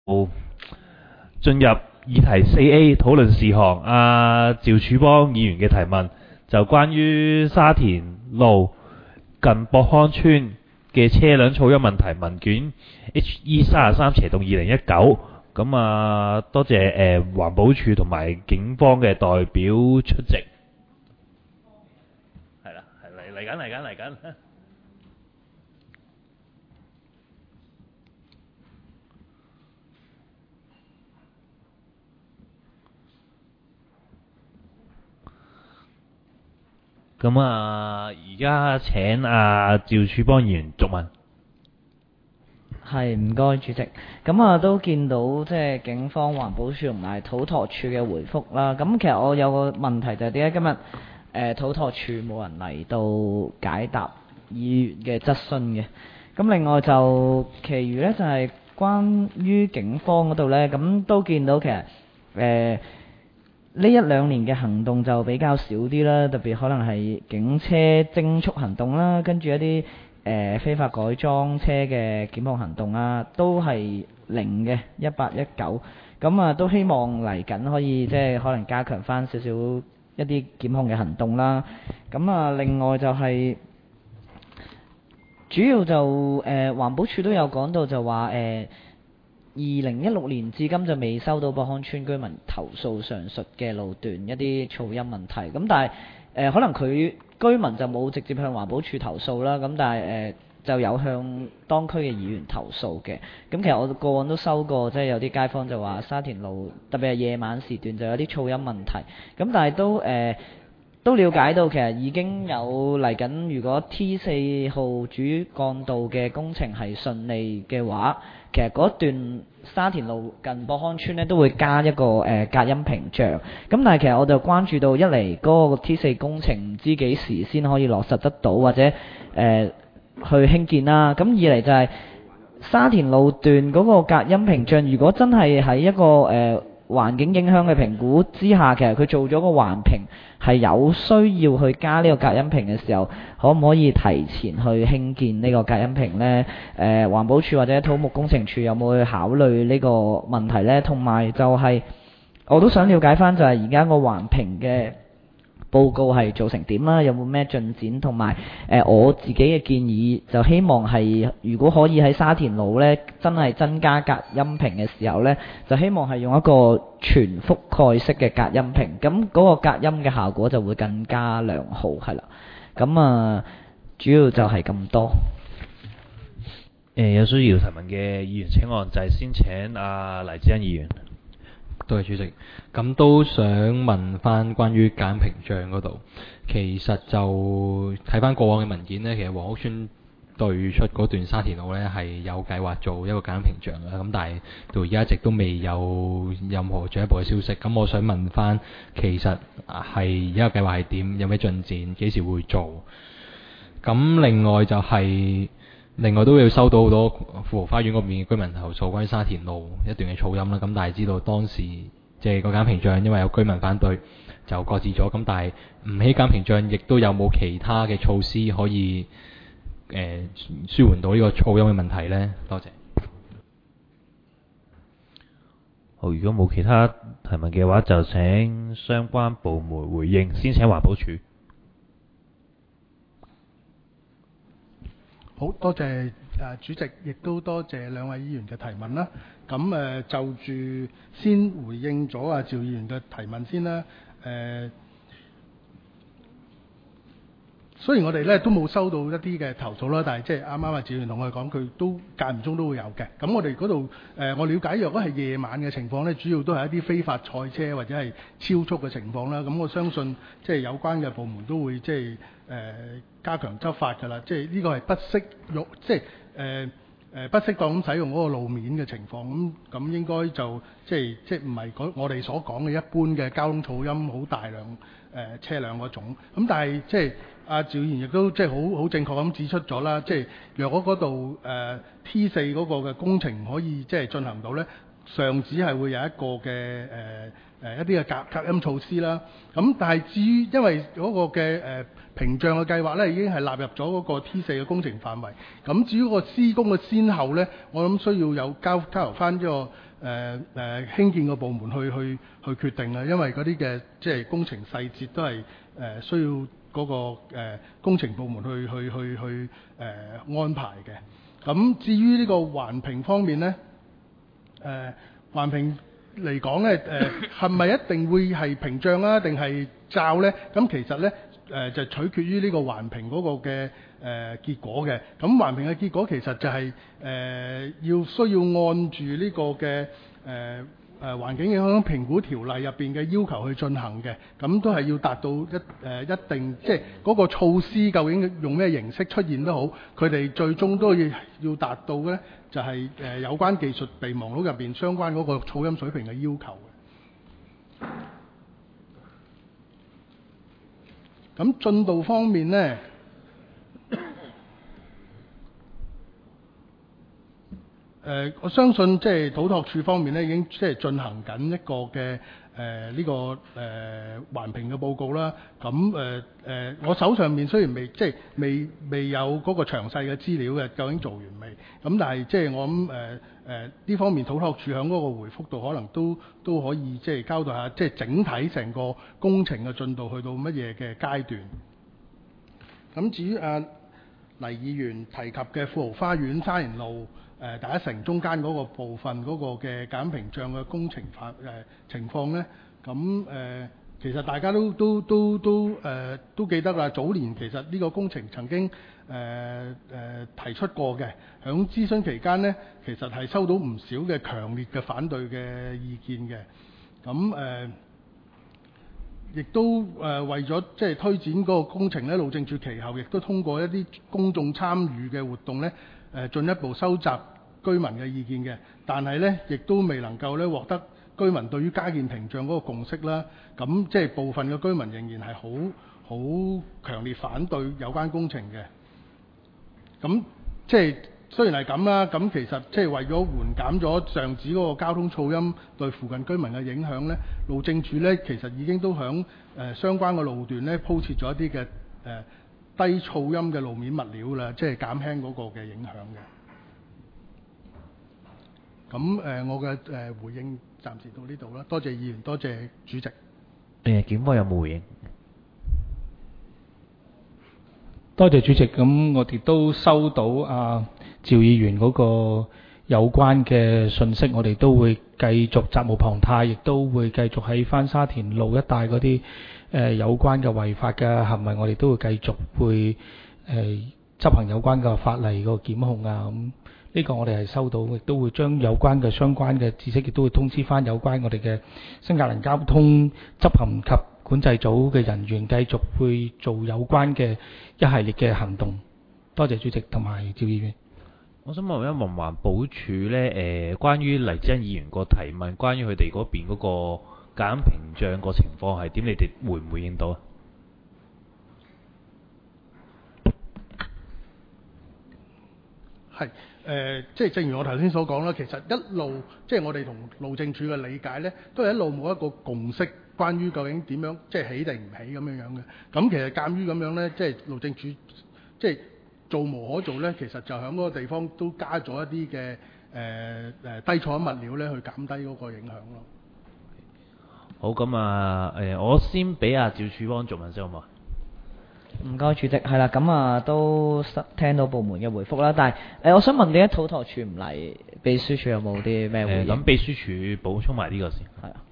進入議題4A 討論事項，趙柱邦議員嘅提問就關於沙田路近博康村嘅車輛噪音問題問卷 HE33/2019，咁多謝環保署同埋警方嘅代表出席。係啦，嚟緊。咁而家請趙柱邦議員續問。 係，唔該主席。咁都見到即係警方、環保署同埋土拓署嘅回覆啦。咁其實我有個問題就係點解今日土拓署冇人嚟到解答議員嘅質詢嘅？咁另外就其餘呢，就係關於警方嗰度呢，咁都見到其實呢一兩年嘅行動就比較少啲啦，特別可能係警車偵速行動啦，跟住一啲非法改裝車嘅檢控行動啊，都係零嘅18、19。咁都希望嚟緊可以即係可能加強翻少少一啲檢控嘅行動啦。咁另外就係主要就環保署都有講到就話2016年至今就未收到博康村居民投訴上述嘅路段一啲噪音問題。咁但係可能佢居民就冇直接向環保署投訴啦。咁但係就有向當區嘅議員投訴嘅。咁其實我個案都收過，即係有啲街坊就話沙田路特別係夜晚時段就有啲噪音問題。咁但係都了解到其實已經有嚟緊，如果 T4 號主幹道嘅工程係順利嘅話，其實嗰段沙田路近博康村呢都會加一個隔音屏障。咁但係其實我就關注到一嚟嗰個 T4 工程唔知幾時先可以落實得到，或者去興建啦。咁二嚟就係沙田路段嗰個隔音屏障，如果真係喺一個環境影響嘅評估之下，其實佢做咗個環評係有需要去加呢個隔音屏嘅時候，可唔可以提前去興建呢個隔音屏呢？環保署或者土木工程署有冇去考慮呢個問題呢？同埋就係我都想了解翻，就係而家個環評嘅報告係做成點啦？有冇咩進展？同埋我自己嘅建議就希望係如果可以喺沙田路呢真係增加隔音屏嘅時候呢，就希望係用一個全覆蓋式嘅隔音屏，咁嗰個隔音嘅效果就會更加良好，係啦。咁主要就係咁多。 有需要提問嘅議員請按掣，先請黎智恩議員。 多謝主席。咁都想問翻關於隔音屏障嗰度，其實就睇翻過往嘅文件呢，其實黃屋村對出嗰段沙田路呢係有計劃做一個隔音屏障嘅，咁但係到而家一直都未有任何進一步嘅消息。咁我想問翻，其實係而家計劃係點？有咩進展？幾時會做？咁另外都會收到好多富豪花園嗰邊嘅居民投訴關於沙田路一段嘅噪音啦。咁但係知道當時即係個隔音屏障因為有居民反對就擱置咗。咁但係唔起隔音屏障，亦都有冇其他嘅措施可以舒緩到呢個噪音嘅問題呢？多謝。 好，如果冇其他提問嘅話，就請相關部門回應。先請環保署。 好多謝主席，亦都多謝兩位議員嘅提問啦。咁就住先回應咗趙議員嘅提問先啦。雖然我哋咧都冇收到一啲嘅投訴啦，但係即係啱啱趙議員同我哋講，佢都間唔中都會有嘅。咁我哋嗰度我了解，若果係夜晚嘅情況咧，主要都係一啲非法賽車或者係超速嘅情況啦。咁我相信即係有關嘅部門都會即係加強執法㗎啦。即係呢個係不適用，即係不適當咁使用嗰個路面嘅情況。咁應該就即係唔係我哋所講嘅一般嘅交通噪音好大量車輛嗰種。咁但係即係趙議員亦都即係好正確咁指出咗啦。即係若果嗰度T4嗰個嘅工程可以即係進行到呢， 上址係會有一個嘅一啲嘅隔音措施啦。咁但係至於因為嗰個嘅屏障嘅計劃咧，已經係納入咗嗰個 T4嘅工程範圍。咁至於個施工嘅先後咧，我諗需要有交由翻呢個興建嘅部門去決定啦。因為嗰啲嘅即係工程細節都係需要嗰個工程部門去安排嘅。咁至於呢個環評方面咧，環評嚟講咧，係咪一定會係屏障啊，定係罩咧？咁其實咧，就取決於呢個環評嗰個嘅結果嘅。咁環評嘅結果其實就係需要按住呢個嘅環境影響評估條例入邊嘅要求去進行嘅。咁都係要達到一定，即係嗰個措施究竟用咩形式出現都好，佢哋最終都要達到嘅咧，就係有關技術備忘錄入邊相關嗰個噪音水平嘅要求嘅。咁進度方面呢，我相信即係土拓署方面咧，已經即係進行緊一個嘅呢個環評嘅報告啦。咁我手上面雖然未有嗰個詳細嘅資料嘅，究竟做完未？咁但係即係我諗呢方面土拓署響嗰個回覆度，可能都可以即係交代下，即係整體成個工程嘅進度去到乜嘢嘅階段。咁至於黎議員提及嘅富豪花園沙田路第一城中間嗰個部分嗰個嘅隔音屏障嘅工程情況呢，咁其實大家都記得啦。早年其實呢個工程曾經提出過嘅，響諮詢期間呢，其實係收到唔少嘅強烈嘅反對嘅意見嘅。咁亦都為咗即係推展嗰個工程呢，路政署其後亦都通過一啲公眾參與嘅活動呢，進一步收集居民嘅意見嘅，但係呢，亦都未能夠呢獲得居民對於加建屏障嗰個共識啦。咁即係部分嘅居民仍然係好強烈反對有關工程嘅。咁即係雖然係咁啦，咁其實即係為咗緩減咗上址嗰個交通噪音對附近居民嘅影響呢，路政署呢其實已經都響相關嘅路段呢鋪設咗一啲嘅低噪音嘅路面物料啦，即係減輕嗰個嘅影響嘅。咁我嘅回應暫時到呢度啦，多謝議員，多謝主席。 檢方有冇回應？ 多謝主席。咁我哋都收到趙議員嗰個有關嘅信息，我哋都會繼續責無旁貸，亦都會繼續喺翻沙田路一帶嗰啲有關嘅違法嘅行為，我哋都會繼續會執行有關嘅法例個檢控啊。咁呢個我哋係收到，亦都會將有關嘅相關嘅知識，亦都會通知翻有關我哋嘅新界南交通執行及管制組嘅人員，繼續會做有關嘅一系列嘅行動。多謝主席同埋趙議員。 我想問一問環保署呢，關於黎智恩議員個提問，關於佢哋嗰邊嗰個隔音屏障個情況係點？你哋回唔回應到啊？ 係即係正如我頭先所講啦，其實一路即係我哋同路政署嘅理解呢，都係一路冇一個共識，關於究竟點樣即係起定唔起咁樣嘅。咁其實鑑於咁樣呢，即係路政署即係做無可做呢，其實就喺嗰個地方都加咗一啲嘅低噪音物料呢，去減低嗰個影響咯。 好，咁我先俾阿趙柱邦做問先好嘛？ 唔該，主席。係啦，咁都聽到部門嘅回覆啦。但係我想問點解土拓署唔嚟？秘書處有冇啲咩回應？ 咁秘書處補充埋呢個先。係啊。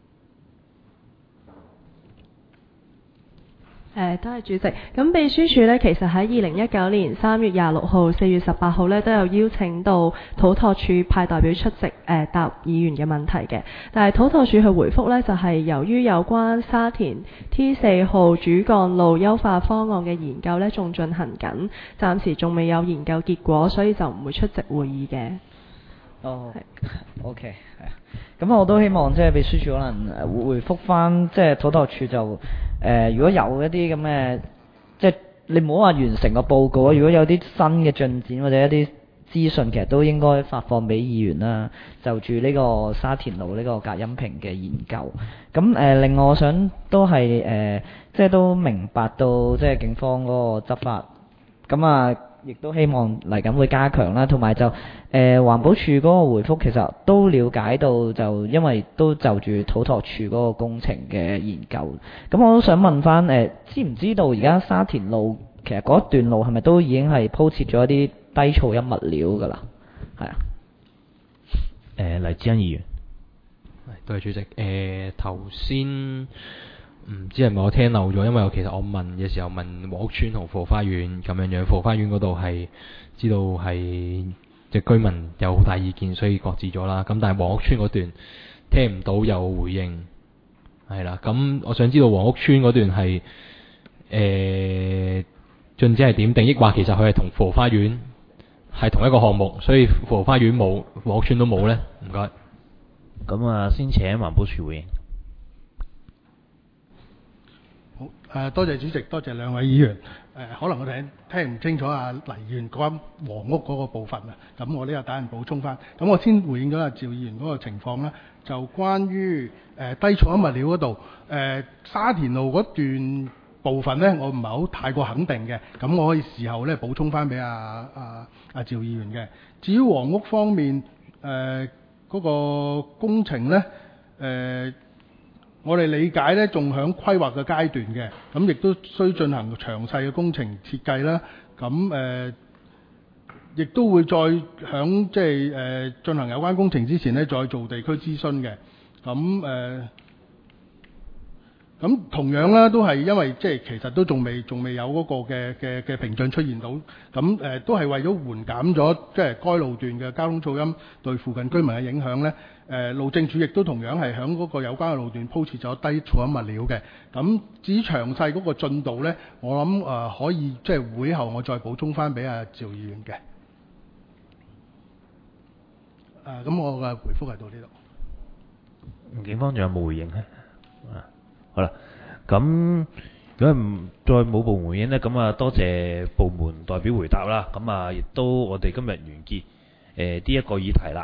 多謝主席。咁秘書處呢，其實喺2019年3月26號、4月18號呢，都有邀請到土拓署派代表出席答議員嘅問題嘅。但係土拓署去回覆呢，就係由於有關沙田 T4 號主幹路優化方案嘅研究呢，仲進行緊，暫時仲未有研究結果，所以就唔會出席會議嘅。 哦，OK，係啊。咁我都希望即係秘書處可能回覆翻，即係土拓署就如果有一啲咁嘅，即係你唔好話完成個報告啊，如果有啲新嘅進展或者一啲資訊其實都應該發放俾議員啦，就住呢個沙田路呢個隔音屏嘅研究。咁另外我想都係即係都明白到即係警方嗰個執法，咁啊亦都希望嚟緊會加強啦，同埋就環保署嗰個回覆其實都了解到，就因為都就住土拓署嗰個工程嘅研究，咁我都想問翻知唔知道而家沙田路其實嗰一段路係咪都已經係鋪設咗一啲低噪音物料㗎啦？係啊。 黎智恩議員。 多謝主席。頭先唔知係咪我聽漏咗，因為其實我問嘅時候問黃屋村同富豪花園咁樣樣，富豪花園嗰度係知道係即居民有好大意見，所以擱置咗啦。咁但係黃屋村嗰段聽唔到有回應，係啦。咁我想知道黃屋村嗰段係進展係點，定抑或其實佢係同富豪花園係同一個項目，所以富豪花園冇，黃屋村都冇呢？唔該。 咁啊，先請環保署回應。 好，多謝主席，多謝兩位議員。可能我哋聽唔清楚黎議員講黃屋嗰個部分啊，咁我呢度等人補充翻。咁我先回應咗趙議員嗰個情況啦，就關於低噪音物料嗰度，沙田路嗰段部分呢，我唔係好太過肯定嘅，咁我可以事後呢補充翻俾趙議員嘅。至於黃屋方面，嗰個工程呢，我哋理解呢仲響規劃嘅階段嘅，咁亦都需進行詳細嘅工程設計啦。咁亦都會再響即係進行有關工程之前呢，再做地區諮詢嘅。咁同樣啦，都係因為即係其實都仲未有嗰個嘅瓶頸出現到，咁都係為咗緩減咗即係該路段嘅交通噪音對附近居民嘅影響呢，路政署亦都同樣係響嗰個有關嘅路段鋪設咗低噪音物料嘅。咁至於詳細嗰個進度呢，我諗可以即係會後我再補充翻俾趙議員嘅。咁我嘅回覆係到呢度。 警方仲有冇回應呢？好啦，咁如果唔再冇部門回應呢，咁啊多謝部門代表回答啦。咁啊亦都我哋今日完結呢一個議題啦。